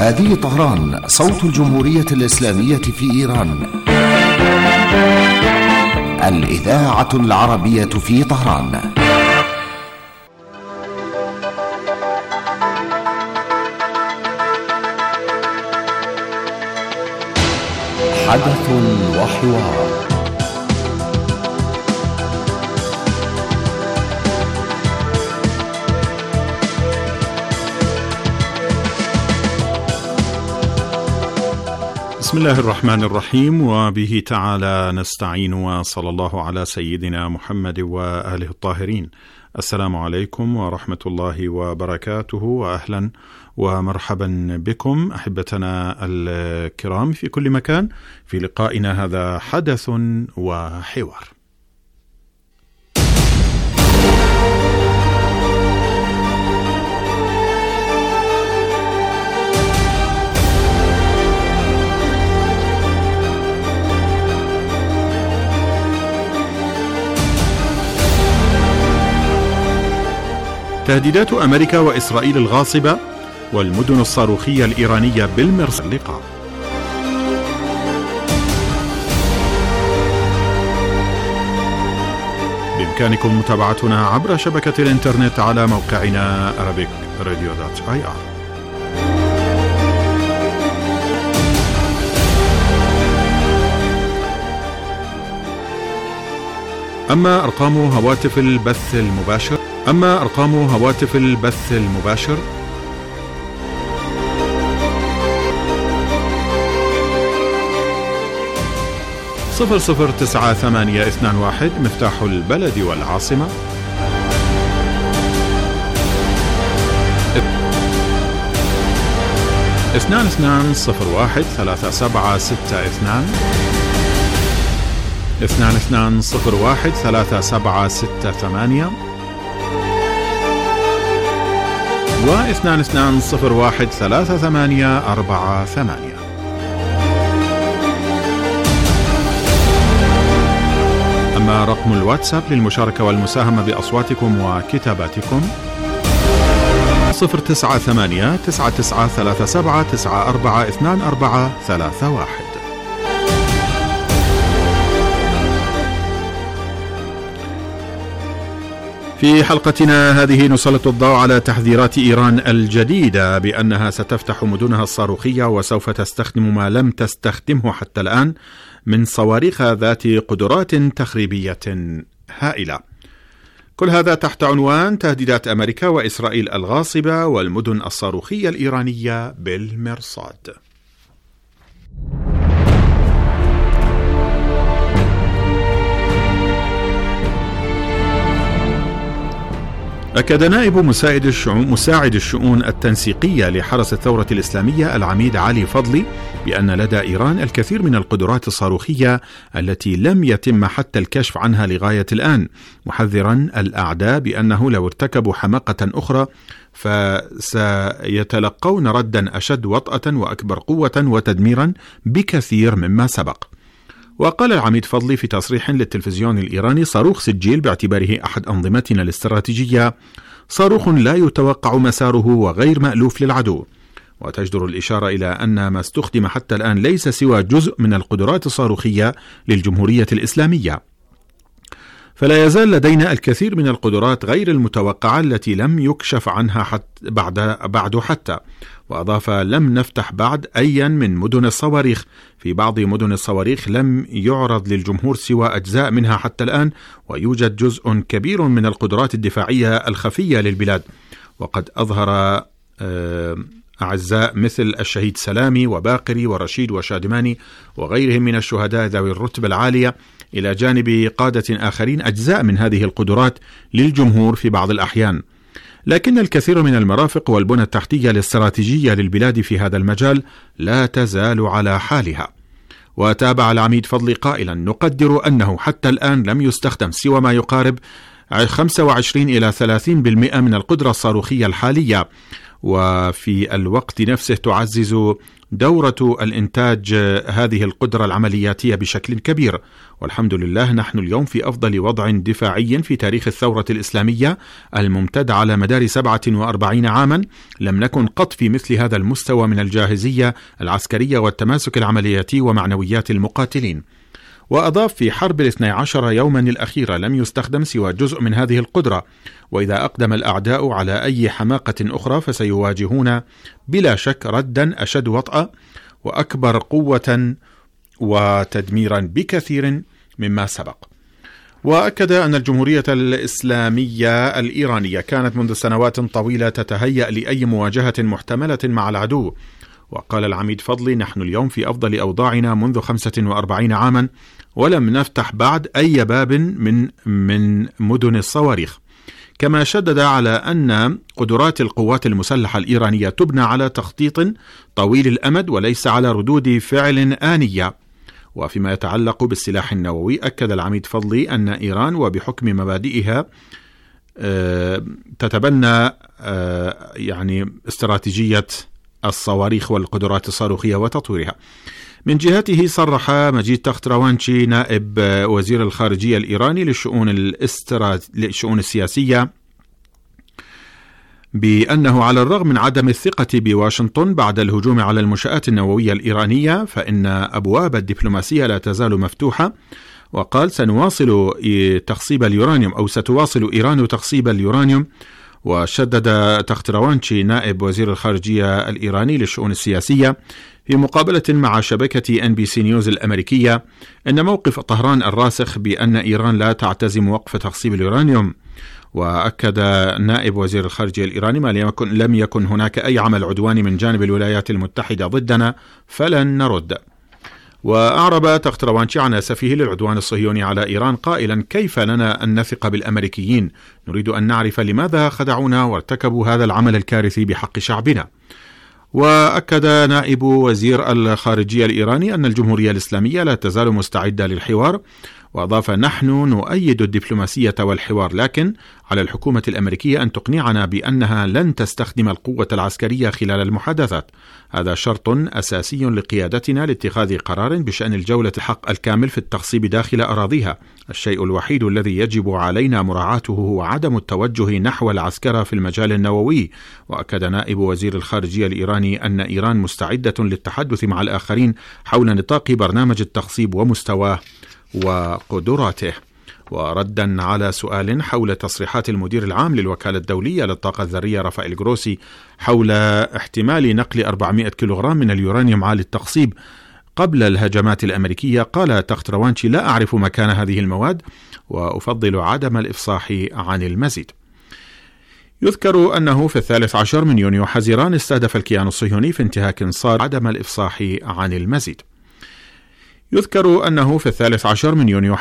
هذه طهران، صوت الجمهورية الإسلامية في إيران. الإذاعة العربية في طهران. حدث وحوار. بسم الله الرحمن الرحيم، وبه تعالى نستعين، وصلى الله على سيدنا محمد وآله الطاهرين. السلام عليكم ورحمة الله وبركاته، وأهلا ومرحبا بكم أحبتنا الكرام في كل مكان في لقائنا هذا حدث وحوار. تهديدات أمريكا وإسرائيل الغاصبة والمدن الصاروخية الإيرانية بالمرصاد. اللقاء. بإمكانكم متابعتنا عبر شبكة الإنترنت على موقعنا arabicradio.ir. أما أرقام هواتف البث المباشر 009821 مفتاح البلد والعاصمة، 2201 3762 2201 3768 و 2201 3848. أما رقم الواتساب للمشاركة والمساهمة بأصواتكم وكتاباتكم 098 9937 942431. في حلقتنا هذه نسلط الضوء على تحذيرات إيران الجديدة بأنها ستفتح مدنها الصاروخية وسوف تستخدم ما لم تستخدمه حتى الآن من صواريخ ذات قدرات تخريبية هائلة. كل هذا تحت عنوان تهديدات أمريكا وإسرائيل الغاصبة والمدن الصاروخية الإيرانية بالمرصاد. أكد نائب مساعد الشؤون التنسيقية لحرس الثورة الإسلامية العميد علي فضلي بأن لدى إيران الكثير من القدرات الصاروخية التي لم يتم حتى الكشف عنها لغاية الآن، محذرا الأعداء بأنه لو ارتكبوا حماقة أخرى فسيتلقون ردا أشد وطأة وأكبر قوة وتدميرا بكثير مما سبق. وقال العميد فضلي في تصريح للتلفزيون الإيراني: صاروخ سجيل باعتباره أحد أنظمتنا الاستراتيجية صاروخ لا يتوقع مساره وغير مألوف للعدو، وتجدر الإشارة إلى أن ما استخدم حتى الآن ليس سوى جزء من القدرات الصاروخية للجمهورية الإسلامية، فلا يزال لدينا الكثير من القدرات غير المتوقعة التي لم يكشف عنها بعد حتى. وأضاف: لم نفتح بعد أيا من مدن الصواريخ، في بعض مدن الصواريخ لم يعرض للجمهور سوى أجزاء منها حتى الآن، ويوجد جزء كبير من القدرات الدفاعية الخفية للبلاد. وقد أظهر أعزاء مثل الشهيد سلامي وباقري ورشيد وشادماني وغيرهم من الشهداء ذوي الرتبة العالية إلى جانب قادة آخرين أجزاء من هذه القدرات للجمهور في بعض الأحيان، لكن الكثير من المرافق والبنى التحتية الاستراتيجية للبلاد في هذا المجال لا تزال على حالها. وتابع العميد فضلي قائلا: نقدر أنه حتى الآن لم يستخدم سوى ما يقارب 25 إلى 30% من القدرة الصاروخية الحالية، وفي الوقت نفسه تعزز دورة الإنتاج هذه القدرة العملياتية بشكل كبير. والحمد لله نحن اليوم في أفضل وضع دفاعي في تاريخ الثورة الإسلامية الممتد على مدار 47 عاما، لم نكن قط في مثل هذا المستوى من الجاهزية العسكرية والتماسك العملياتي ومعنويات المقاتلين. وأضاف: في حرب 12 يوما الأخيرة لم يستخدم سوى جزء من هذه القدرة، وإذا أقدم الأعداء على أي حماقة أخرى فسيواجهون بلا شك ردا أشد وطأ وأكبر قوة وتدميرا بكثير مما سبق. وأكد أن الجمهورية الإسلامية الإيرانية كانت منذ سنوات طويلة تتهيأ لأي مواجهة محتملة مع العدو. وقال العميد فضلي: نحن اليوم في أفضل أوضاعنا منذ 45 عاما، ولم نفتح بعد أي باب من مدن الصواريخ. كما شدد على أن قدرات القوات المسلحة الإيرانية تبنى على تخطيط طويل الأمد وليس على ردود فعل آنية. وفيما يتعلق بالسلاح النووي، أكد العميد فضلي أن إيران وبحكم مبادئها تتبنى استراتيجية الصواريخ والقدرات الصاروخية وتطويرها. من جهته صرح مجيد تختروانشي نائب وزير الخارجية الإيراني للشؤون السياسية بأنه على الرغم من عدم الثقة بواشنطن بعد الهجوم على المنشآت النووية الإيرانية فإن أبواب الدبلوماسية لا تزال مفتوحة. وقال: ستواصل إيران تخصيب اليورانيوم. وشدد تختروانشي نائب وزير الخارجية الإيراني للشؤون السياسية في مقابلة مع شبكة NBC نيوز الأمريكية أن موقف طهران الراسخ بأن إيران لا تعتزم وقف تخصيب اليورانيوم. وأكد نائب وزير الخارجية الإيراني: ما لم يكن هناك أي عمل عدواني من جانب الولايات المتحدة ضدنا فلن نرد. وأعرب تختروانشي عن أسفه للعدوان الصهيوني على إيران قائلا: كيف لنا أن نثق بالأمريكيين؟ نريد أن نعرف لماذا خدعونا وارتكبوا هذا العمل الكارثي بحق شعبنا. وأكد نائب وزير الخارجية الإيراني أن الجمهورية الإسلامية لا تزال مستعدة للحوار. وأضاف: نحن نؤيد الدبلوماسية والحوار، لكن على الحكومة الأمريكية أن تقنعنا بأنها لن تستخدم القوة العسكرية خلال المحادثات. هذا شرط أساسي لقيادتنا لاتخاذ قرار بشأن الجولة الحق الكامل في التخصيب داخل أراضيها. الشيء الوحيد الذي يجب علينا مراعاته هو عدم التوجه نحو العسكرة في المجال النووي. وأكد نائب وزير الخارجية الإيراني أن إيران مستعدة للتحدث مع الآخرين حول نطاق برنامج التخصيب ومستواه وقدراته. وردا على سؤال حول تصريحات المدير العام للوكالة الدولية للطاقة الذرية رافائيل جروسي حول احتمال نقل 400 كيلوغرام من اليورانيوم عالي التخصيب قبل الهجمات الأمريكية، قال تختروانشي: لا أعرف مكان هذه المواد وأفضل عدم الإفصاح عن المزيد. يذكر أنه في 13 من يونيو حزيران استهدف الكيان الصهيوني في انتهاك صار عدم الإفصاح عن المزيد. يذكر أنه في 13 من يونيو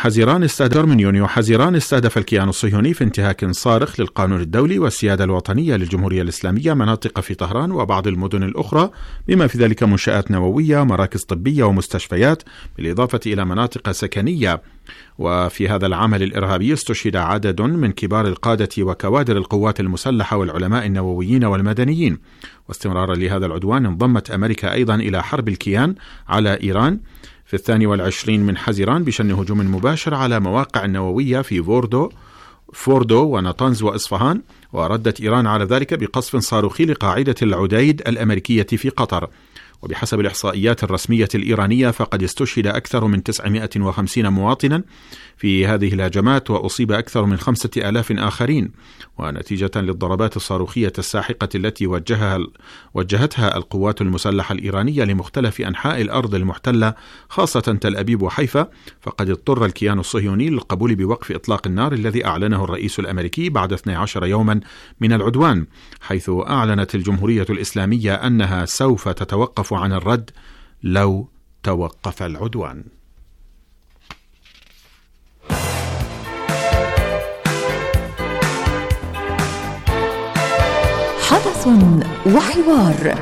حزيران استهدف الكيان الصهيوني في انتهاك صارخ للقانون الدولي والسيادة الوطنية للجمهورية الإسلامية مناطق في طهران وبعض المدن الأخرى، بما في ذلك منشآت نووية، مراكز طبية ومستشفيات، بالإضافة إلى مناطق سكنية. وفي هذا العمل الإرهابي استشهد عدد من كبار القادة وكوادر القوات المسلحة والعلماء النوويين والمدنيين. واستمرارا لهذا العدوان انضمت أمريكا أيضا إلى حرب الكيان على إيران في 22 من حزيران بشن هجوم مباشر على مواقع النووية في فوردو ونطنز وإصفهان. وردت إيران على ذلك بقصف صاروخي لقاعدة العديد الأمريكية في قطر. وبحسب الإحصائيات الرسمية الإيرانية فقد استشهد أكثر من 950 مواطنا في هذه الهجمات وأصيب أكثر من 5000 آخرين. ونتيجة للضربات الصاروخية الساحقة التي وجهتها القوات المسلحة الإيرانية لمختلف أنحاء الأرض المحتلة خاصة تل أبيب وحيفا، فقد اضطر الكيان الصهيوني للقبول بوقف إطلاق النار الذي أعلنه الرئيس الأمريكي بعد 12 يوما من العدوان، حيث أعلنت الجمهورية الإسلامية أنها سوف تتوقف عن الرد لو توقف العدوان. حدث وحوار.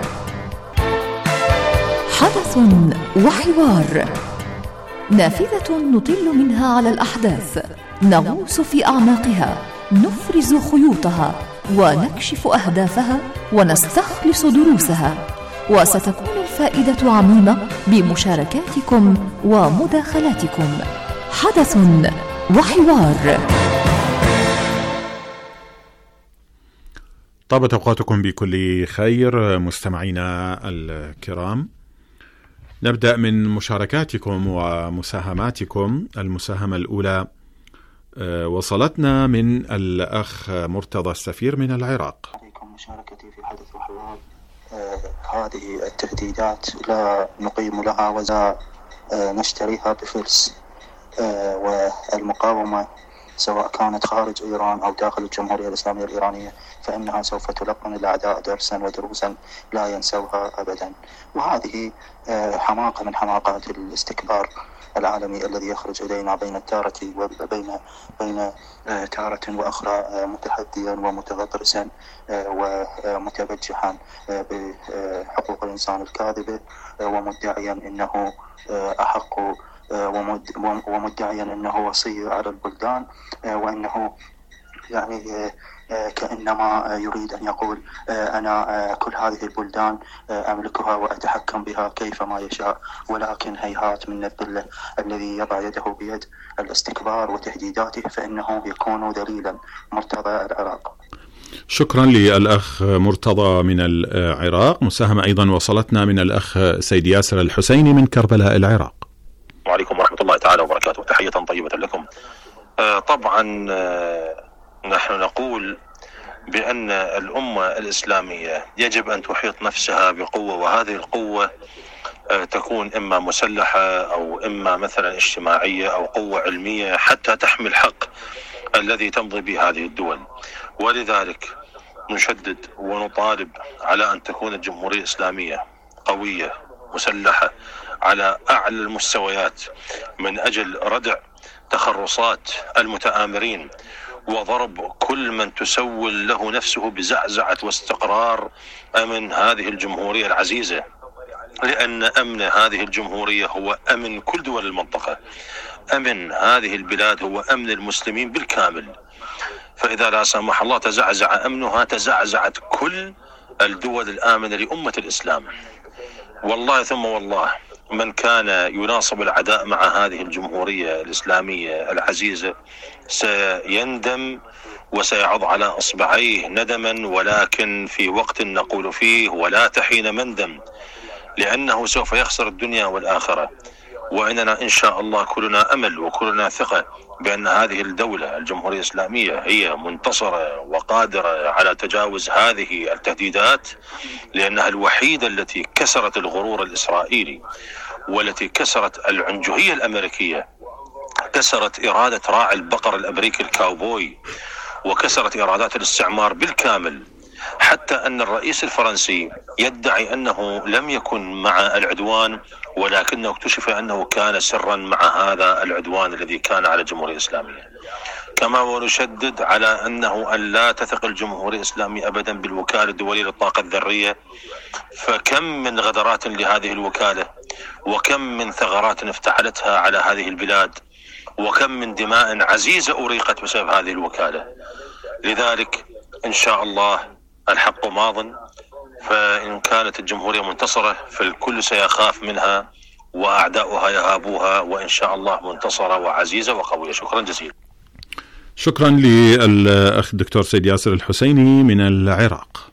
حدث وحوار، نافذة نطل منها على الأحداث، نغوص في أعماقها، نفرز خيوطها ونكشف أهدافها ونستخلص دروسها، وستكون الفائدة عميمة بمشاركاتكم ومداخلاتكم. حدث وحوار. طابت أوقاتكم بكل خير مستمعينا الكرام. نبدأ من مشاركاتكم ومساهماتكم. المساهمة الأولى وصلتنا من الأخ مرتضى السفير من العراق. مشاركتي في حدث وحوار. هذه التهديدات لا نقيم لها ولا نشتريها بفلس، والمقاومة سواء كانت خارج إيران أو داخل الجمهورية الإسلامية الإيرانية فإنها سوف تلقن الأعداء درسا ودروسا لا ينسوها أبدا. وهذه حماقة من حماقات الاستكبار العالمي الذي يخرج إلينا بين التارة وبين تارة وأخرى متحديا ومتغطرسا ومتبجحا بحقوق الإنسان الكاذبة، ومدعيا أنه أحق ومدعيا أنه وصي على البلدان، وأنه يعني كأنما يريد أن يقول أنا كل هذه البلدان أملكها وأتحكم بها كيفما يشاء، ولكن هيهات من الذل الذي يضع يده بيد الاستكبار وتهديداته فإنه يكون ذليلا. مرتضى العراق. شكرا للأخ مرتضى من العراق. مساهمة أيضا وصلتنا من الأخ سيد ياسر الحسيني من كربلاء العراق. وعليكم ورحمة الله تعالى وبركاته. تحية طيبة لكم. طبعا نحن نقول بأن الأمة الإسلامية يجب أن تحيط نفسها بقوة، وهذه القوة تكون إما مسلحة أو إما مثلا اجتماعية أو قوة علمية حتى تحمي الحق الذي تمضي به هذه الدول. ولذلك نشدد ونطالب على أن تكون الجمهورية الإسلامية قوية مسلحة على أعلى المستويات من أجل ردع تخرصات المتآمرين وضرب كل من تسول له نفسه بزعزعة واستقرار أمن هذه الجمهورية العزيزة، لأن أمن هذه الجمهورية هو أمن كل دول المنطقة. أمن هذه البلاد هو أمن المسلمين بالكامل، فإذا لا سمح الله تزعزع أمنها تزعزعت كل الدول الآمنة لأمة الإسلام. والله ثم والله من كان يناصب العداء مع هذه الجمهورية الإسلامية العزيزة سيندم وسيعض على أصبعيه ندما، ولكن في وقت نقول فيه ولا تحين مندم، لأنه سوف يخسر الدنيا والآخرة. وإننا إن شاء الله كلنا أمل وكلنا ثقة بأن هذه الدولة الجمهورية الإسلامية هي منتصرة وقادرة على تجاوز هذه التهديدات، لأنها الوحيدة التي كسرت الغرور الإسرائيلي، والتي كسرت العنجهية الأمريكية، كسرت إرادة راعي البقر الأمريكي الكاوبوي، وكسرت إرادات الاستعمار بالكامل، حتى أن الرئيس الفرنسي يدعي أنه لم يكن مع العدوان، ولكنه اكتشف أنه كان سرا مع هذا العدوان الذي كان على الجمهورية الإسلامية. كما ونشدد على أنه أن لا تثق الجمهورية الإسلامية أبدا بالوكالة الدولية للطاقة الذرية، فكم من غدرات لهذه الوكالة، وكم من ثغرات افتعلتها على هذه البلاد، وكم من دماء عزيزة أريقت بسبب هذه الوكالة. لذلك إن شاء الله الحق ماض، فإن كانت الجمهورية منتصرة فالكل سيخاف منها وأعداؤها يهابوها، وإن شاء الله منتصرة وعزيزة وقوية. شكرا جزيلا. شكرا للأخ الدكتور سيد ياسر الحسيني من العراق.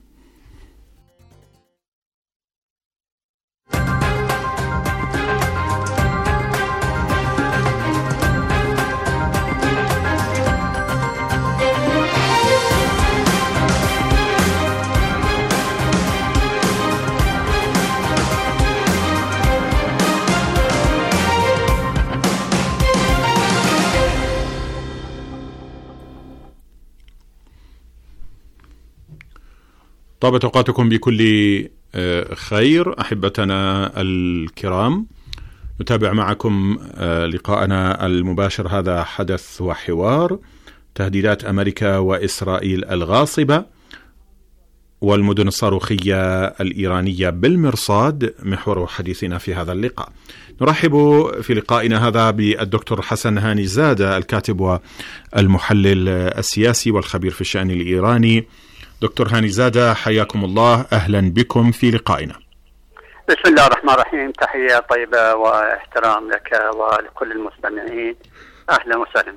طابت أوقاتكم بكل خير أحبتنا الكرام. نتابع معكم لقاءنا المباشر. هذا حدث وحوار. تهديدات أمريكا وإسرائيل الغاصبة والمدن الصاروخية الإيرانية بالمرصاد محور حديثنا في هذا اللقاء. نرحب في لقائنا هذا بالدكتور حسن هاني زادة، الكاتب والمحلل السياسي والخبير في الشأن الإيراني دكتور هاني زادة، حياكم الله، أهلا بكم في لقائنا. بسم الله الرحمن الرحيم. تحية طيبة واحترام لك ولكل المستمعين. أهلا وسهلا.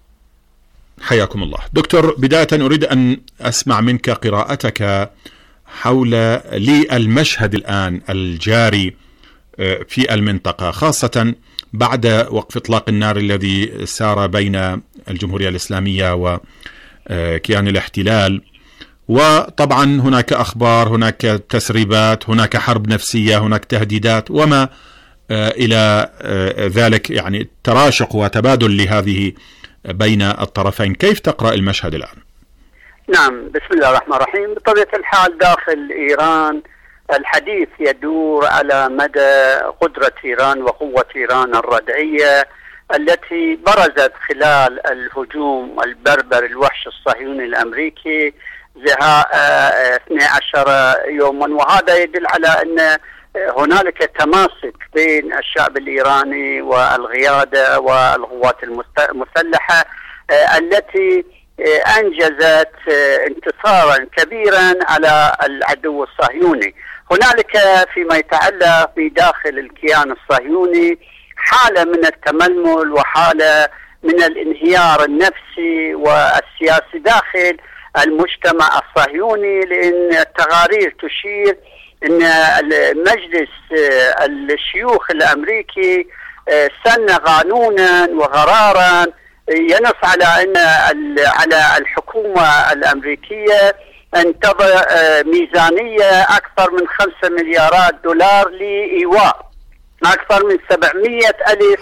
حياكم الله. دكتور، بداية أريد أن أسمع منك قراءتك حول المشهد الآن الجاري في المنطقة، خاصة بعد وقف إطلاق النار الذي سار بين الجمهورية الإسلامية وكيان الاحتلال، وطبعا هناك أخبار، هناك تسريبات، هناك حرب نفسية، هناك تهديدات وما إلى ذلك، يعني تراشق وتبادل لهذه بين الطرفين. كيف تقرأ المشهد الآن؟ نعم، بسم الله الرحمن الرحيم. بطبيعة الحال داخل إيران الحديث يدور على مدى قدرة إيران وقوة إيران الردعية التي برزت خلال الهجوم البربر الوحش الصهيوني الأمريكي زهاء 12 يوما، وهذا يدل على أن هنالك تماسك بين الشعب الإيراني والقيادة والقوات المسلحة التي أنجزت انتصارا كبيرا على العدو الصهيوني. هنالك فيما يتعلق بداخل الكيان الصهيوني حالة من التململ وحالة من الانهيار النفسي والسياسي داخل المجتمع الصهيوني، لأن التقارير تشير أن مجلس الشيوخ الأمريكي سن قانونا وقرارا ينص على أن على الحكومة الأمريكية أن تضع ميزانية أكثر من 5 مليارات دولار لإيواء أكثر من 700,000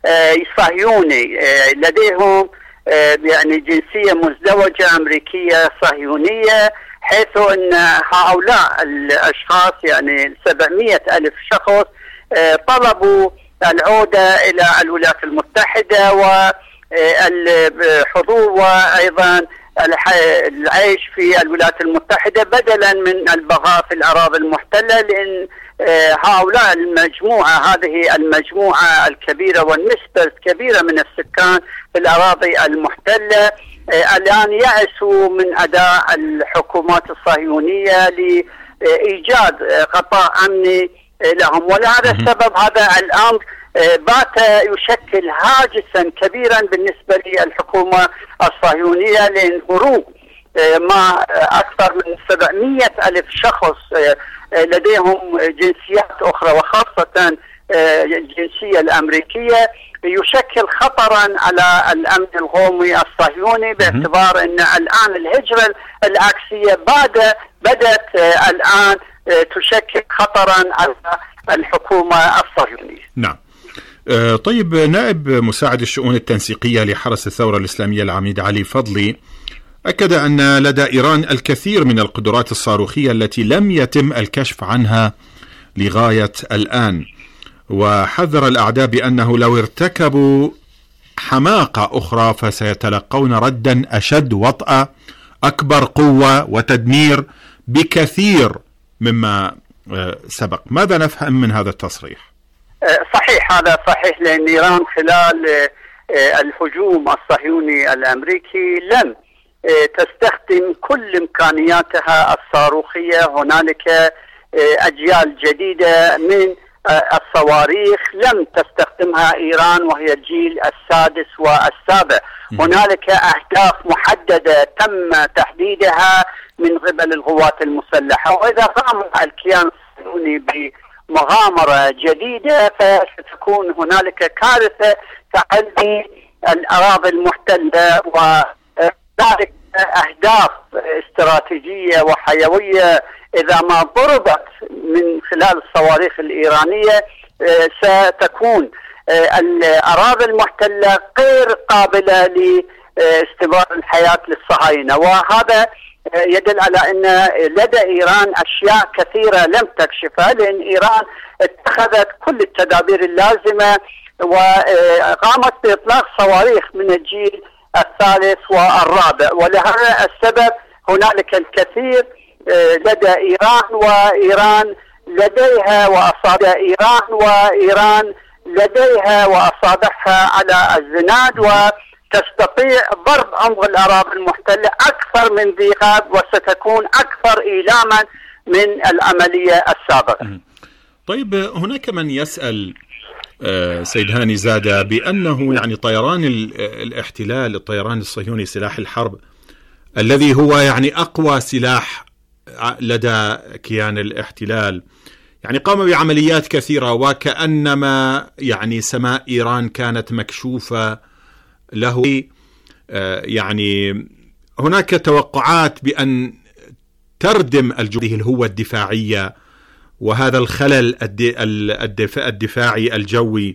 صهيوني لديهم يعني جنسية مزدوجة أمريكية صهيونية، حيث أن هؤلاء الأشخاص يعني 700,000 شخص طلبوا العودة إلى الولايات المتحدة والحضور وأيضا العيش في الولايات المتحدة بدلا من البقاء في الأراضي المحتلة، لأن هؤلاء هذه المجموعة الكبيرة والنسبة الكبيرة من السكان في الأراضي المحتلة الآن يأسوا من أداء الحكومات الصهيونية لإيجاد غطاء أمني لهم، ولهذا السبب هذا الأمر بات يشكل هاجسا كبيرا بالنسبة للحكومة الصهيونية، لأن هروب ما أكثر من 700,000 شخص لديهم جنسيات أخرى وخاصة الجنسية الأمريكية يشكل خطرا على الأمن القومي الصهيوني، باعتبار أن الآن الهجرة العكسية بدأت الآن تشكل خطرا على الحكومة الصهيونية. نعم. طيب، نائب مساعد الشؤون التنسيقية لحرس الثورة الإسلامية العميد علي فضلي أكد أن لدى إيران الكثير من القدرات الصاروخية التي لم يتم الكشف عنها لغاية الآن، وحذر الأعداء بأنه لو ارتكبوا حماقة أخرى فسيتلقون ردا أشد وطأة، أكبر قوة وتدمير بكثير مما سبق. ماذا نفهم من هذا التصريح؟ صحيح، هذا صحيح، لأن إيران خلال الهجوم الصهيوني الأمريكي لم تستخدم كل إمكانياتها الصاروخية. هنالك أجيال جديدة من الصواريخ لم تستخدمها إيران وهي الجيل السادس والسابع. هنالك أهداف محددة تم تحديدها من قبل القوات المسلحة، وإذا قام الكيان الصهيوني بمغامرة جديدة فستكون هنالك كارثة تعدي الأراضي المحتلة، وذلك أهداف استراتيجية وحيوية إذا ما ضربت من خلال الصواريخ الإيرانية ستكون الأراضي المحتلة غير قابلة لاستمرار الحياة للصهاينة، وهذا يدل على أن لدى إيران أشياء كثيرة لم تكشفها، لأن إيران اتخذت كل التدابير اللازمة وقامت بإطلاق صواريخ من الجيل الثالث والرابع، ولهذا السبب هنالك الكثير لدى إيران، وإيران لديها وإيران لديها وأصابعها على الزناد، تستطيع ضرب عمق الأراضي المحتلة أكثر من ذي قبل، وستكون أكثر إيلاما من العملية السابقة. طيب، هناك من يسأل سيد هاني زادة بأنه يعني طيران الاحتلال، الطيران الصهيوني، سلاح الحرب الذي هو يعني أقوى سلاح لدى كيان الاحتلال، يعني قام بعمليات كثيرة، وكأنما يعني سماء إيران كانت مكشوفة له. يعني هناك توقعات بأن تردم الهوة الدفاعية وهذا الخلل الدفاعي الجوي.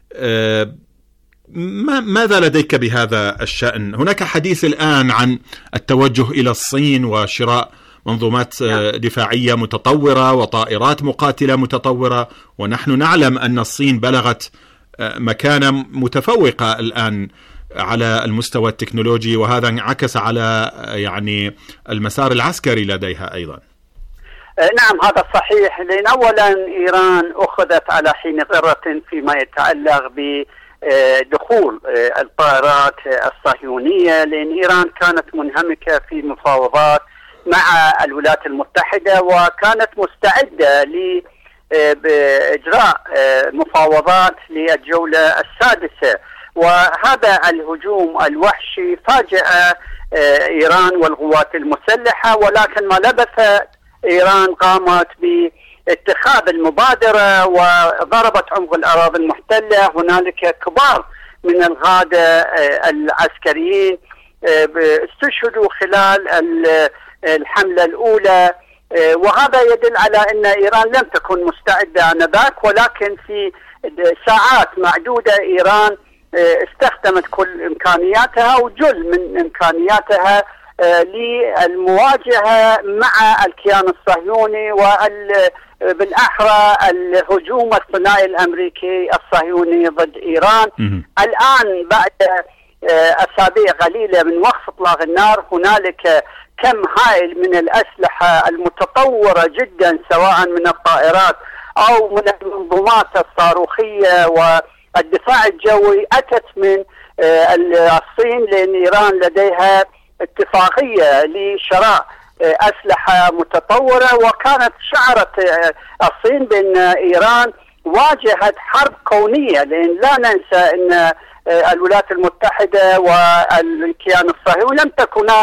ماذا لديك بهذا الشأن؟ هناك حديث الآن عن التوجه إلى الصين وشراء منظومات دفاعية متطورة وطائرات مقاتلة متطورة، ونحن نعلم أن الصين بلغت مكانة متفوقة الآن على المستوى التكنولوجي، وهذا انعكس على يعني المسار العسكري لديها أيضا. نعم، هذا صحيح، لأن أولا إيران أخذت على حين غرة فيما يتعلق بدخول الطائرات الصهيونية، لأن إيران كانت منهمكة في مفاوضات مع الولايات المتحدة، وكانت مستعدة لإجراء مفاوضات للجولة السادسة. وهذا الهجوم الوحشي فاجأ إيران والقوات المسلحة، ولكن ما لبث إيران قامت باتخاذ المبادرة وضربت عمق الأراضي المحتلة. هنالك كبار من القادة العسكريين استشهدوا خلال الحملة الأولى، وهذا يدل على أن إيران لم تكن مستعدة آنذاك، ولكن في ساعات معدودة إيران استخدمت كل إمكانياتها وجل من إمكانياتها للمواجهة مع الكيان الصهيوني، وبالأحرى الهجوم الثنائي الأمريكي الصهيوني ضد إيران. الآن بعد أسابيع قليلة من وقف إطلاق النار هنالك كم هائل من الأسلحة المتطورة جدا، سواء من الطائرات أو من المنظومات الصاروخية والدفاع الجوي، أتت من الصين، لأن إيران لديها اتفاقية لشراء أسلحة متطورة. وكانت شعرت الصين بأن إيران واجهت حرب كونية، لأن لا ننسى أن الولايات المتحدة والكيان الصهيوني لم تكونا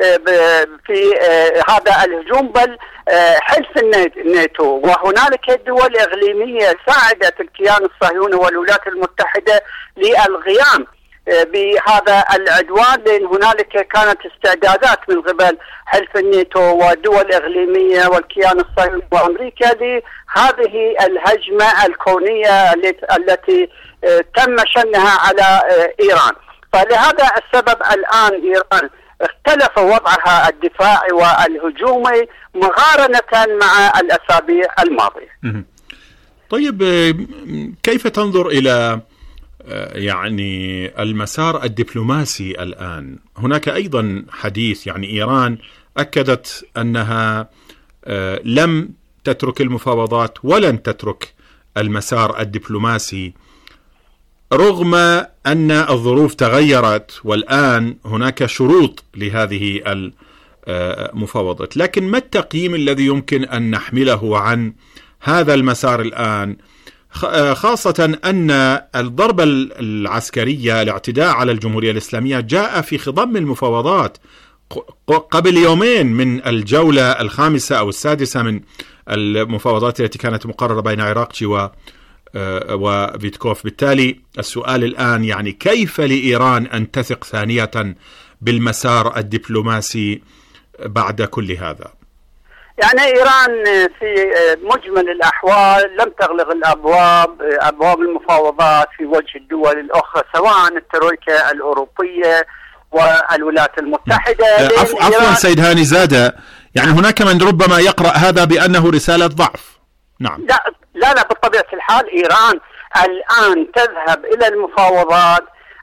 في هذا الهجوم، بل حلف الناتو. وهنالك دول إقليمية ساعدت الكيان الصهيوني والولايات المتحدة للقيام بهذا العدوان، لأن هنالك كانت استعدادات من قبل حلف الناتو ودول إقليمية والكيان الصهيوني وأمريكا لهذه الهجمة الكونية التي تم شنها على إيران. فلهذا السبب الآن إيران اختلف وضعها الدفاعي والهجومي مقارنة مع الأسابيع الماضية. طيب، كيف تنظر إلى يعني المسار الدبلوماسي الآن؟ هناك أيضا حديث، يعني إيران أكدت أنها لم تترك المفاوضات ولن تترك المسار الدبلوماسي رغم أن الظروف تغيرت والآن هناك شروط لهذه المفاوضات. لكن ما التقييم الذي يمكن أن نحمله عن هذا المسار الآن، خاصة أن الضربة العسكرية، الاعتداء على الجمهورية الإسلامية، جاء في خضم المفاوضات قبل يومين من الجولة الخامسة أو السادسة من المفاوضات التي كانت مقررة بين عراقچي وفيتكوف. بالتالي السؤال الآن يعني كيف لإيران أن تثق ثانية بالمسار الدبلوماسي بعد كل هذا؟ يعني إيران في مجمل الأحوال لم تغلق أبواب المفاوضات في وجه الدول الأخرى، سواء الترويكا الأوروبية والولايات المتحدة. عفوا سيد هاني زادة، يعني هناك من ربما يقرأ هذا بأنه رسالة ضعف. نعم، لا، بطبيعة الحال إيران الآن تذهب إلى المفاوضات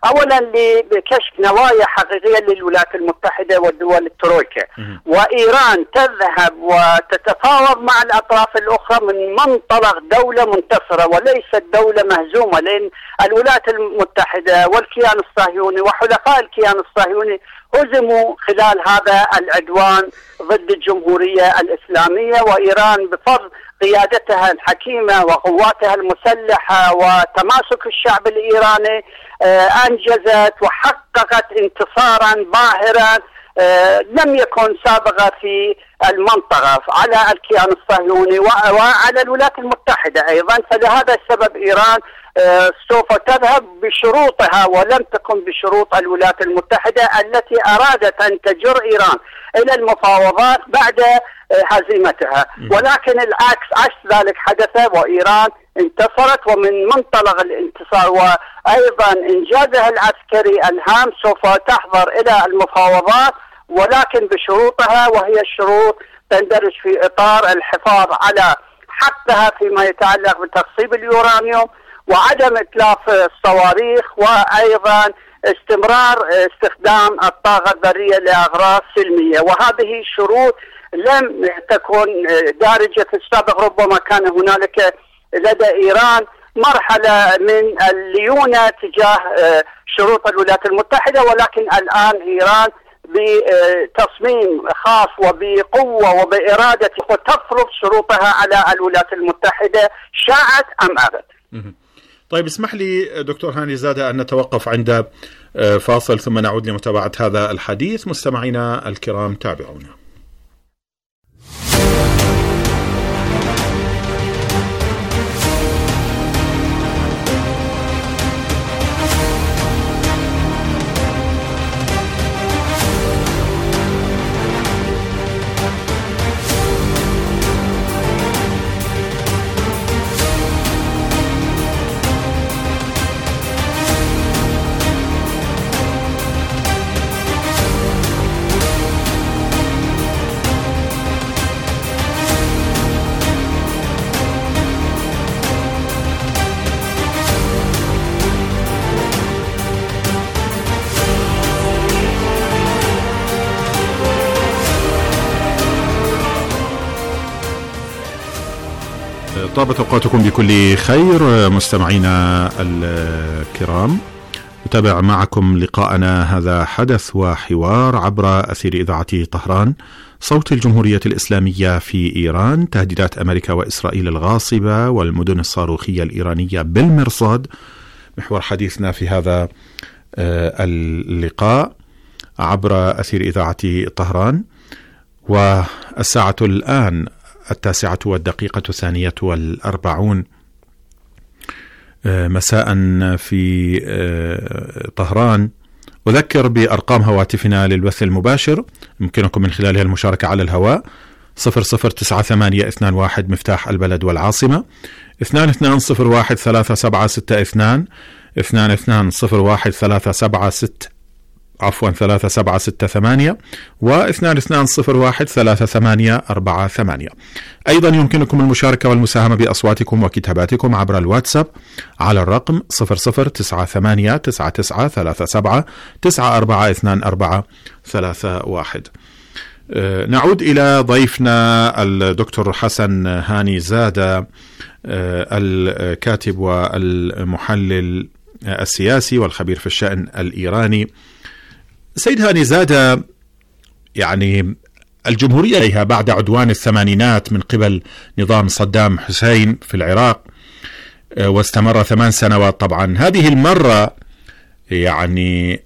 أولا لكشف نوايا حقيقية للولايات المتحدة والدول الترويكا، وإيران تذهب وتتفاوض مع الأطراف الأخرى من منطلق دولة منتصرة وليست دولة مهزومة، لأن الولايات المتحدة والكيان الصهيوني وحلفاء الكيان الصهيوني هزموا خلال هذا العدوان ضد الجمهورية الإسلامية، وإيران بفضل قيادتها الحكيمة وقواتها المسلحة وتماسك الشعب الإيراني أنجزت وحققت انتصارا باهرا لم يكن سابقا في المنطقة على الكيان الصهيوني وعلى الولايات المتحدة أيضا. فلهذا السبب إيران سوف تذهب بشروطها ولم تكن بشروط الولايات المتحدة التي أرادت أن تجر إيران إلى المفاوضات بعد هزيمتها، ولكن العكس عكس ذلك حدث، وإيران انتصرت، ومن منطلق الانتصار وأيضا إنجازها العسكري الهام سوف تحضر إلى المفاوضات ولكن بشروطها، وهي الشروط تندرج في إطار الحفاظ على حقها فيما يتعلق بتخصيب اليورانيوم وعدم إتلاف الصواريخ، وأيضا استمرار استخدام الطاقة الذرية لأغراض سلمية. وهذه شروط لم تكن دارجة في السابق، ربما كان هنالك لدى إيران مرحلة من الليونة تجاه شروط الولايات المتحدة، ولكن الآن إيران بتصميم خاص وبقوة وبإرادة تفرض شروطها على الولايات المتحدة شاءت أم أبت. طيب اسمح لي دكتور هاني زادة أن نتوقف عند فاصل ثم نعود لمتابعة هذا الحديث. مستمعينا الكرام تابعونا. طابت أوقاتكم بكل خير مستمعينا الكرام. نتابع معكم لقاءنا هذا حدث وحوار عبر أثير إذاعة طهران صوت الجمهورية الإسلامية في إيران، تهديدات أمريكا وإسرائيل الغاصبة والمدن الصاروخية الإيرانية بالمرصاد، محور حديثنا في هذا اللقاء عبر أثير إذاعة طهران. والساعة الآن 9:42 مساء في طهران. أذكر بأرقام هواتفنا للبث المباشر، يمكنكم من خلالها المشاركة على الهواء. 009821 مفتاح البلد والعاصمة، 22013762 22013768 و 22013848. أيضا يمكنكم المشاركة والمساهمة بأصواتكم وكتاباتكم عبر الواتساب على الرقم 00989939942431. نعود إلى ضيفنا الدكتور حسن هاني زادة، الكاتب والمحلل السياسي والخبير في الشأن الإيراني. سيد هاني زادة، يعني الجمهورية عليها بعد عدوان الثمانينات من قبل نظام صدام حسين في العراق، واستمر 8 سنوات. طبعا هذه المرة يعني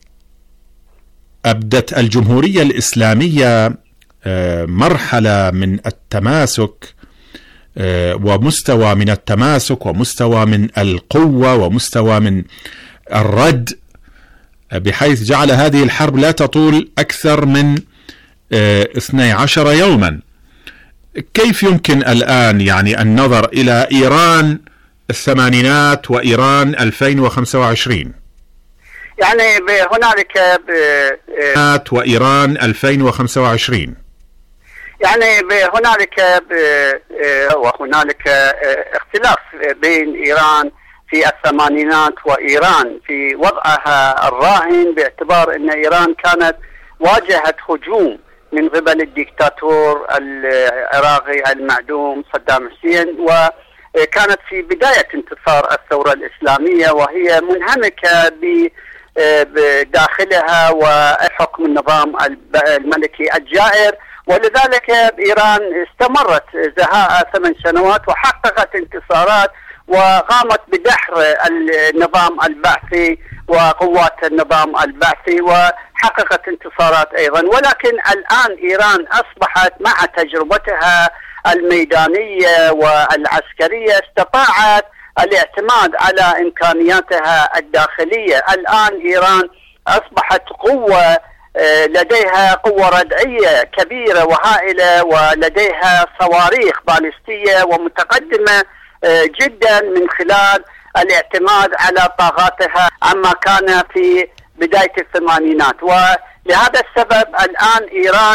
أبدت الجمهورية الإسلامية مرحلة من التماسك ومستوى من التماسك ومستوى من القوة ومستوى من الرد، بحيث جعل هذه الحرب لا تطول أكثر من 12 يوما. كيف يمكن الآن يعني النظر إلى إيران الثمانينات وإيران 2025؟ يعني هنالك وإيران 2025 يعني هنالك اختلاف بين إيران في الثمانينات، وإيران في وضعها الراهن باعتبار أن إيران كانت واجهت هجوم من قبل الديكتاتور العراقي المعدوم صدام حسين، وكانت في بداية انتصار الثورة الإسلامية وهي منهمكة بداخلها وحكم النظام الملكي الجائر، ولذلك إيران استمرت زهاء 8 سنوات وحققت انتصارات وقامت بدحر النظام البعثي وقوات النظام البعثي وحققت انتصارات أيضا. ولكن الآن إيران أصبحت مع تجربتها الميدانية والعسكرية استطاعت الاعتماد على إمكانياتها الداخلية. الآن إيران أصبحت قوة لديها قوة ردعية كبيرة وهائلة، ولديها صواريخ باليستية ومتقدمة جدا من خلال الاعتماد على طاقاتها عما كان في بداية الثمانينات. ولهذا السبب الآن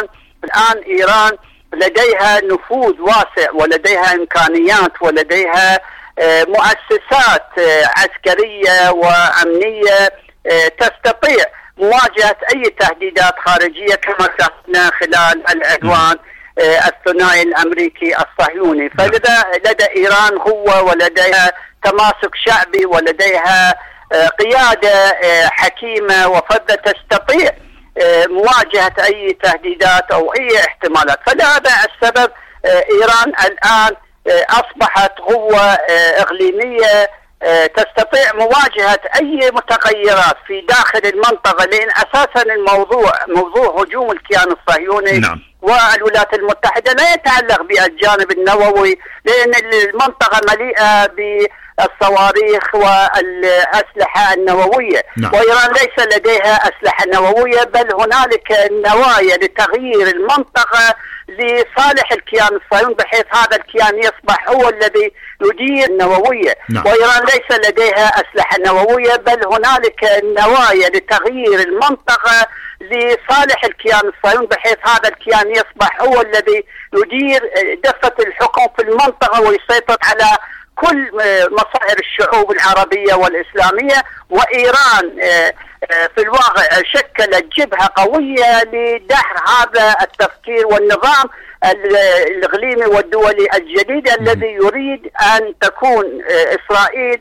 إيران لديها نفوذ واسع ولديها إمكانيات ولديها مؤسسات عسكرية وأمنية تستطيع مواجهة أي تهديدات خارجية كما شاهدنا خلال العدوان الثنائي الأمريكي الصهيوني. فلذا لدى إيران قوة ولديها تماسك شعبي ولديها قيادة حكيمة وفذة تستطيع مواجهة أي تهديدات أو أي احتمالات. فلهذا السبب إيران الآن أصبحت قوة إقليمية تستطيع مواجهة أي متغيرات في داخل المنطقة، لأن أساسا موضوع هجوم الكيان الصهيوني والولايات المتحدة لا يتعلق بالجانب النووي، لأن المنطقة مليئة بالصواريخ والأسلحة النووية. وإيران ليس لديها أسلحة نووية، بل هنالك نوايا لتغيير المنطقة لصالح الكيان الصهيوني بحيث هذا الكيان يصبح هو الذي يدير النووية. وإيران ليس لديها أسلحة نووية، بل هنالك نوايا لتغيير المنطقة لصالح الكيان الصهيوني بحيث هذا الكيان يصبح هو الذي يدير دفة الحكم في المنطقة ويسيطر على كل مصائر الشعوب العربية والإسلامية. وإيران في الواقع شكلت جبهة قوية لدحر هذا التفكير والنظام الإقليمي والدولي الجديد الذي يريد أن تكون إسرائيل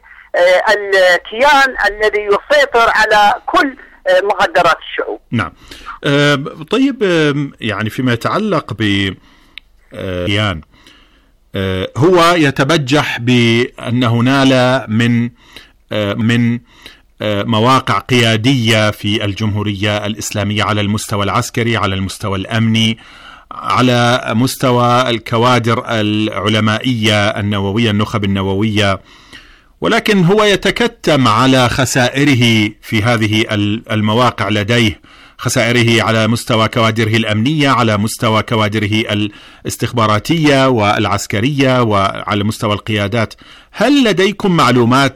الكيان الذي يسيطر على كل مقدرات الشعوب. نعم. طيب، يعني فيما يتعلق بكيان هو يتبجح بأنه نال من مواقع قيادية في الجمهورية الإسلامية على المستوى العسكري، على المستوى الأمني، على مستوى الكوادر العلمائية النووية، النخب النووية، ولكن هو يتكتم على خسائره في هذه المواقع لديه، خسائره على مستوى كوادره الأمنية، على مستوى كوادره الاستخباراتية والعسكرية، وعلى مستوى القيادات. هل لديكم معلومات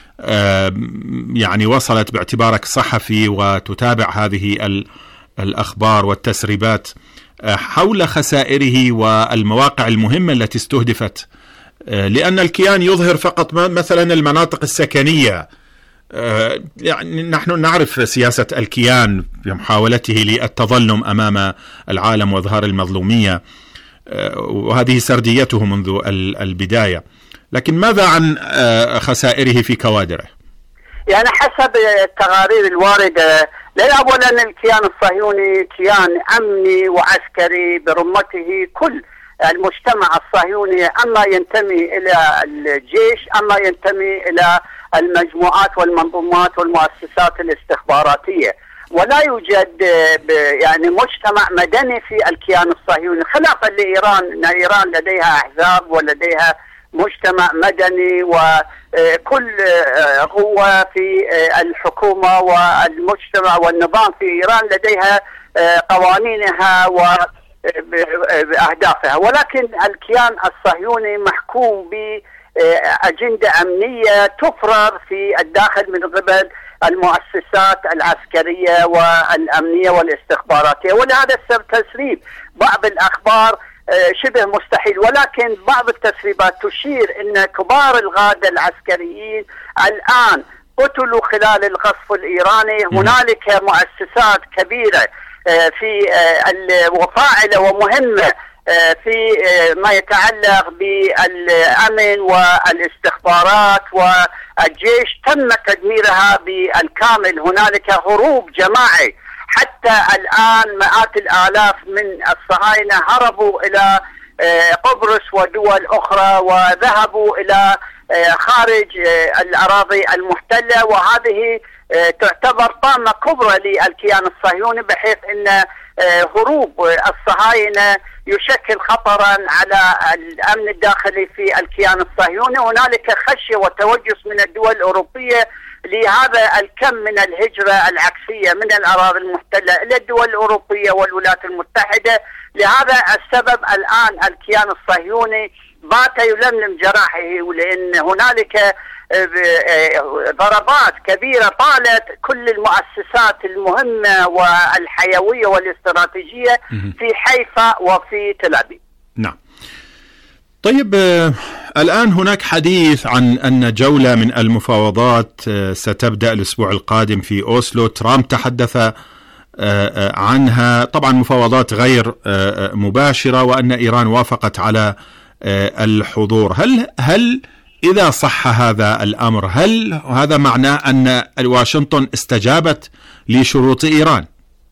يعني وصلت باعتبارك صحفي وتتابع هذه الأخبار والتسريبات حول خسائره والمواقع المهمة التي استهدفت؟ لأن الكيان يظهر فقط مثلا المناطق السكنية. يعني نحن نعرف سياسة الكيان بمحاولته للتظلم أمام العالم وإظهار المظلومية، وهذه سرديته منذ البداية. لكن ماذا عن خسائره في كوادره؟ يعني حسب التقارير الواردة، أولا الكيان الصهيوني كيان أمني وعسكري برمته كل المجتمع الصهيوني، أما ينتمي إلى الجيش أما ينتمي إلى المجموعات والمنظومات والمؤسسات الاستخباراتية. ولا يوجد يعني مجتمع مدني في الكيان الصهيوني، خلافا لإيران. إن إيران لديها أحزاب ولديها مجتمع مدني، وكل قوة في الحكومة والمجتمع والنظام في إيران لديها قوانينها وأهدافها. ولكن الكيان الصهيوني محكوم بأجندة أمنية تفرض في الداخل من قبل المؤسسات العسكرية والأمنية والاستخباراتية. ولهذا السبب تسريب بعض الأخبار شبه مستحيل، ولكن بعض التسريبات تشير أن كبار القادة العسكريين الآن قتلوا خلال القصف الإيراني. هنالك مؤسسات كبيرة في وفاعلة ومهمة في ما يتعلق بالأمن والاستخبارات والجيش تم تدميرها بالكامل. هنالك هروب جماعي، حتى الآن مئات الآلاف من الصهاينة هربوا إلى قبرص ودول أخرى وذهبوا إلى خارج الأراضي المحتلة، وهذه تعتبر طامة كبرى للكيان الصهيوني، بحيث أن هروب الصهاينة يشكل خطرا على الأمن الداخلي في الكيان الصهيوني. هنالك خشية وتوجس من الدول الأوروبية لهذا الكم من الهجرة العكسية من الأراضي المحتلة إلى الدول الأوروبية والولايات المتحدة. لهذا السبب الآن الكيان الصهيوني بات يلملم جراحه، لأن هنالك ضربات كبيرة طالت كل المؤسسات المهمة والحيوية والاستراتيجية في حيفا وفي تل أبيب. نعم. طيب، الآن هناك حديث عن أن جولة من المفاوضات ستبدأ الأسبوع القادم في أوسلو. ترامب تحدث عنها، طبعا مفاوضات غير مباشرة، وأن إيران وافقت على الحضور. هل إذا صح هذا الأمر، هل هذا معناه أن واشنطن استجابت لشروط إيران؟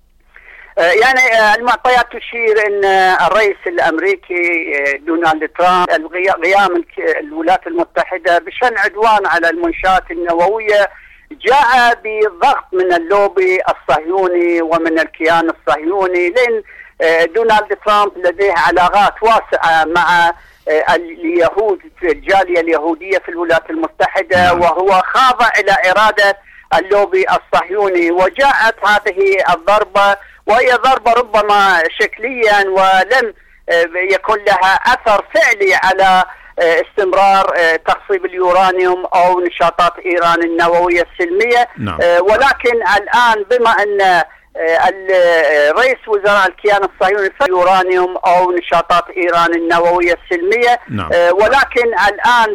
يعني المعطيات تشير أن الرئيس الأمريكي دونالد ترامب قيام الولايات المتحدة بشن عدوان على المنشآت النووية جاء بضغط من اللوبي الصهيوني ومن الكيان الصهيوني، لأن دونالد ترامب لديه علاقات واسعة مع اليهود في الجالية اليهودية في الولايات المتحدة، وهو خاضع إلى إرادة اللوبي الصهيوني. وجاءت هذه الضربة، وهي ضربة ربما شكليا ولم يكن لها أثر فعلي على استمرار تخصيب اليورانيوم أو نشاطات إيران النووية السلمية. ولكن الآن بما أن الرئيس وزراء الكيان الصهيوني في اليورانيوم أو نشاطات إيران النووية السلمية، ولكن الآن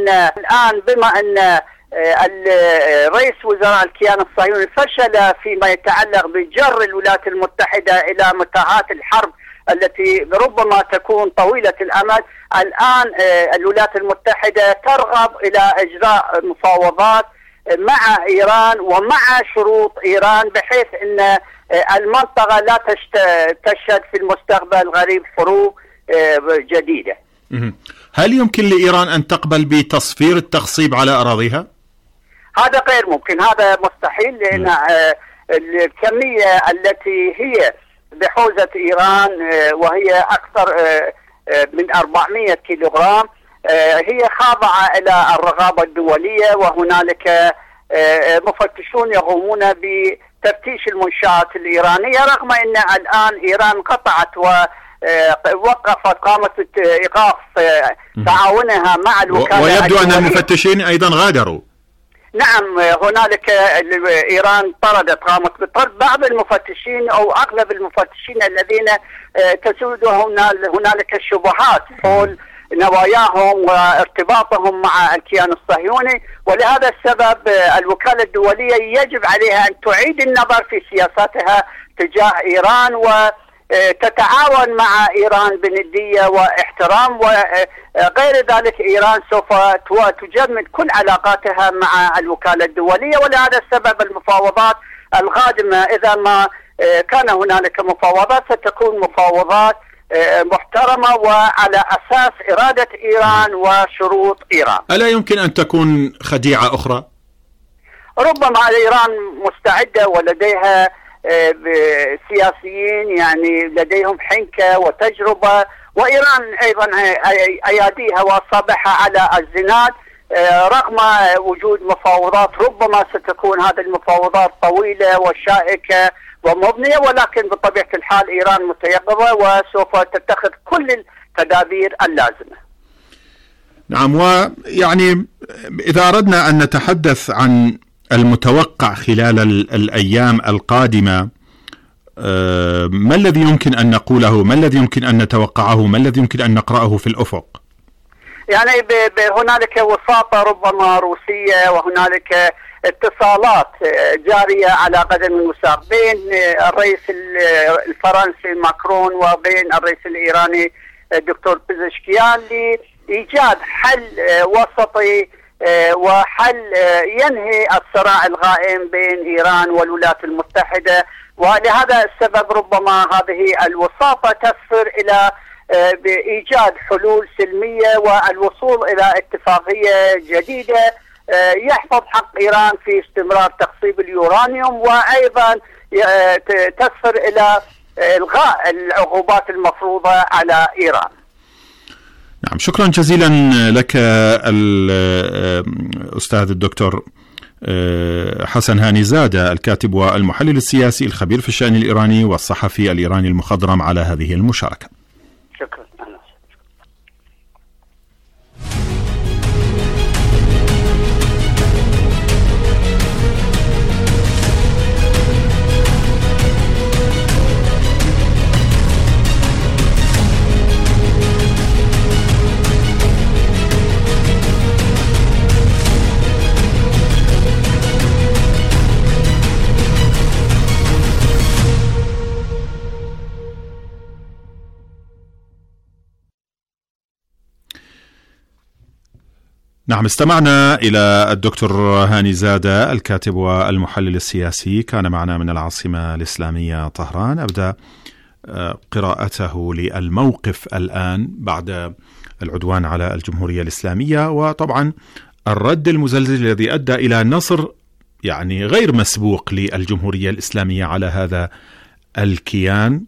بما أن الرئيس وزراء الكيان الصهيوني فشل فيما يتعلق بجر الولايات المتحدة إلى متاهات الحرب التي ربما تكون طويلة الأمد، الآن الولايات المتحدة ترغب إلى إجراء مفاوضات مع إيران ومع شروط إيران، بحيث أن المنطقة لا تشهد في المستقبل غريب حروب جديدة. هل يمكن لإيران أن تقبل بتصفير التخصيب على أراضيها؟ هذا غير ممكن، هذا مستحيل، لأن الكمية التي هي بحوزة إيران وهي أكثر من 400 كيلوغرام هي خاضعة إلى الرقابة الدولية، وهنالك مفتشون يقومون بتفتيش المنشآت الإيرانية، رغم أن الآن إيران قطعت ووقفت قامت إيقاف تعاونها مع الوكالة، ويبدو أن المفتشين أيضا غادروا. نعم، هنالك إيران قامت بطرد بعض المفتشين أو أغلب المفتشين الذين تسود هنالك الشبهات حول نواياهم وارتباطهم مع الكيان الصهيوني. ولهذا السبب الوكالة الدولية يجب عليها أن تعيد النظر في سياساتها تجاه إيران وتتعاون مع إيران بندية واحترام، وغير ذلك إيران سوف تجمد كل علاقاتها مع الوكالة الدولية. ولهذا السبب المفاوضات القادمة إذا ما كان هنالك مفاوضات ستكون مفاوضات محترمة وعلى أساس إرادة إيران وشروط إيران. ألا يمكن أن تكون خديعة أخرى؟ ربما إيران مستعدة ولديها سياسيين يعني لديهم حنكة وتجربة، وإيران أيضا أياديها وأصابعها على الزناد، رغم وجود مفاوضات ربما ستكون هذه المفاوضات طويلة وشائكة ومبنية، ولكن بطبيعة الحال إيران متيقظة وسوف تتخذ كل التدابير اللازمة. نعم، ويعني إذا أردنا أن نتحدث عن المتوقع خلال الأيام القادمة، ما الذي يمكن أن نقوله؟ ما الذي يمكن أن نتوقعه؟ ما الذي يمكن أن نقرأه في الأفق؟ يعني هنالك وساطة ربما روسية، وهنالك اتصالات جارية على قدم وساق بين الرئيس الفرنسي ماكرون وبين الرئيس الإيراني الدكتور بيزشكيان لإيجاد حل وسطي وحل ينهي الصراع الغائم بين إيران والولايات المتحدة. ولهذا السبب ربما هذه الوساطة تسفر إلى بإيجاد حلول سلمية والوصول إلى اتفاقية جديدة يحفظ حق إيران في استمرار تخصيب اليورانيوم، وأيضا تسفر إلى إلغاء العقوبات المفروضة على إيران. نعم، شكرا جزيلا لك الأستاذ الدكتور حسن هاني زادة، الكاتب والمحلل السياسي الخبير في الشأن الإيراني والصحفي الإيراني المخضرم، على هذه المشاركة. شكرا. نعم، استمعنا إلى الدكتور هاني زادة الكاتب والمحلل السياسي، كان معنا من العاصمة الإسلامية طهران. أبدأ قراءته للموقف الآن بعد العدوان على الجمهورية الإسلامية، وطبعا الرد المزلزل الذي أدى إلى نصر يعني غير مسبوق للجمهورية الإسلامية على هذا الكيان.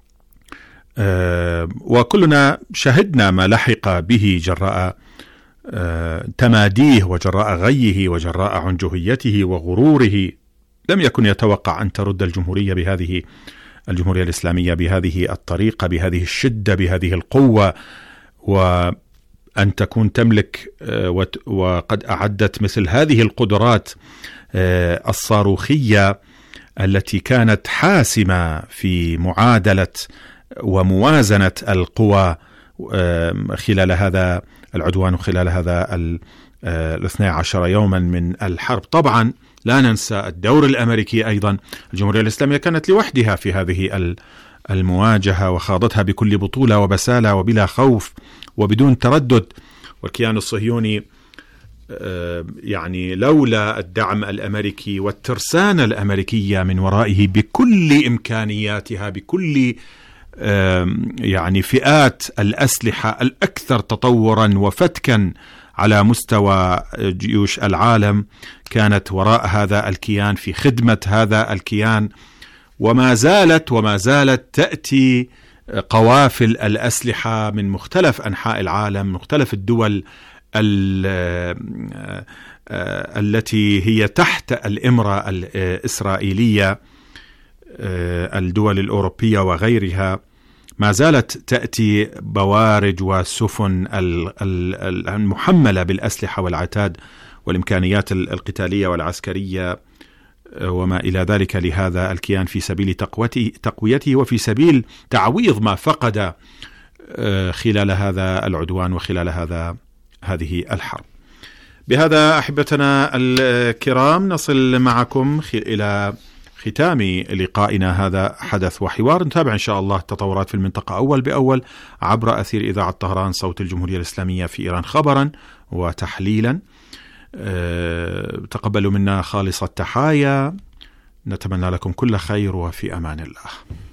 وكلنا شهدنا ما لحق به جراء تماديه وجراء غيه وجراء عنجهيته وغروره. لم يكن يتوقع أن ترد الجمهورية الإسلامية بهذه الطريقة، بهذه الشدة، بهذه القوة، وأن تكون تملك وقد أعدت مثل هذه القدرات الصاروخية التي كانت حاسمة في معادلة وموازنة القوى خلال هذا العدوان وخلال هذا 12 يوما من الحرب. طبعا لا ننسى الدور الأمريكي أيضا. الجمهورية الإسلامية كانت لوحدها في هذه المواجهة وخاضتها بكل بطولة وبسالة وبلا خوف وبدون تردد. والكيان الصهيوني يعني لولا الدعم الأمريكي والترسانة الأمريكية من ورائه بكل إمكانياتها، بكل يعني فئات الأسلحة الأكثر تطورا وفتكا على مستوى جيوش العالم، كانت وراء هذا الكيان في خدمة هذا الكيان. وما زالت تأتي قوافل الأسلحة من مختلف أنحاء العالم، مختلف الدول التي هي تحت الإمرة الإسرائيلية، الدول الأوروبية وغيرها. ما زالت تأتي بوارج وسفن المحملة بالأسلحة والعتاد والإمكانيات القتالية والعسكرية وما إلى ذلك لهذا الكيان في سبيل تقويته وفي سبيل تعويض ما فقد خلال هذا العدوان وخلال هذه الحرب. بهذا أحبتنا الكرام نصل معكم إلى ختام لقائنا هذا حدث وحوار. نتابع إن شاء الله التطورات في المنطقة أول بأول عبر أثير إذاعة طهران صوت الجمهورية الإسلامية في إيران، خبرا وتحليلا. تقبلوا منا خالص التحايا، نتمنى لكم كل خير وفي أمان الله.